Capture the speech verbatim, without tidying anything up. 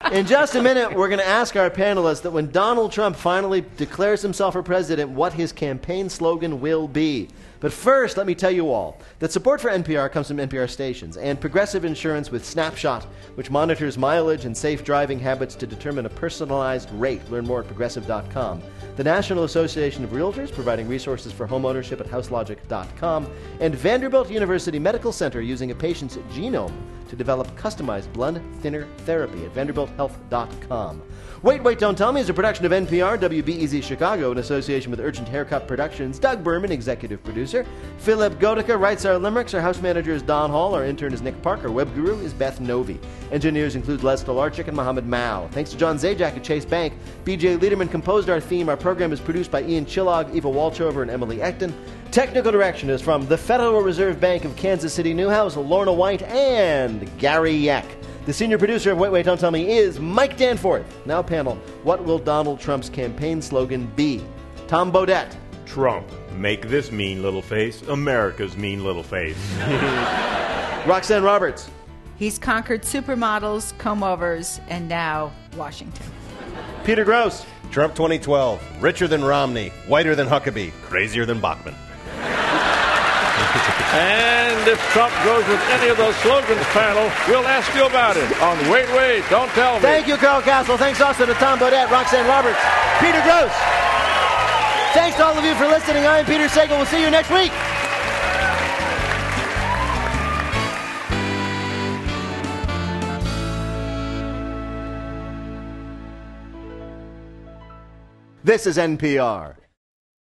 In just a minute, we're going to ask our panelists that when Donald Trump finally declares himself for president, what his campaign slogan will be. But first, let me tell you all that support for N P R comes from N P R stations and Progressive Insurance with Snapshot, which monitors mileage and safe driving habits to determine a personalized rate. Learn more at progressive dot com. The National Association of Realtors, providing resources for homeownership at house logic dot com. And Vanderbilt University Medical Center, using a patient's genome to develop customized blood thinner therapy at vanderbilt health dot com. Wait, Wait, Don't Tell Me is a production of N P R, W B E Z Chicago, in association with Urgent Haircut Productions. Doug Berman, executive producer. Philip Godica writes our limericks. Our house manager is Don Hall. Our intern is Nick Parker. Web guru is Beth Novi. Engineers include Les Stolarczyk and Mohammed Mao. Thanks to John Zajac at Chase Bank. B J Liederman composed our theme. Our program is produced by Ian Chillog, Eva Walchover, and Emily Ecton. Technical direction is from the Federal Reserve Bank of Kansas City Newhouse, Lorna White, and Gary Yak. The senior producer of Wait, Wait, Don't Tell Me is Mike Danforth. Now, panel, what will Donald Trump's campaign slogan be? Tom Bodett. Trump, make this mean little face America's mean little face. Roxanne Roberts. He's conquered supermodels, comb-overs, and now Washington. Peter Gross. Trump twenty twelve, richer than Romney, whiter than Huckabee, crazier than Bachman. And if Trump goes with any of those slogans, panel, we'll ask you about it on Wait, Wait, Don't Tell Me. Thank you, Carl Castle. Thanks also to Tom Bodett, Roxanne Roberts, Peter Gross. Thanks to all of you for listening. I'm Peter Sagal. We'll see you next week. This is N P R.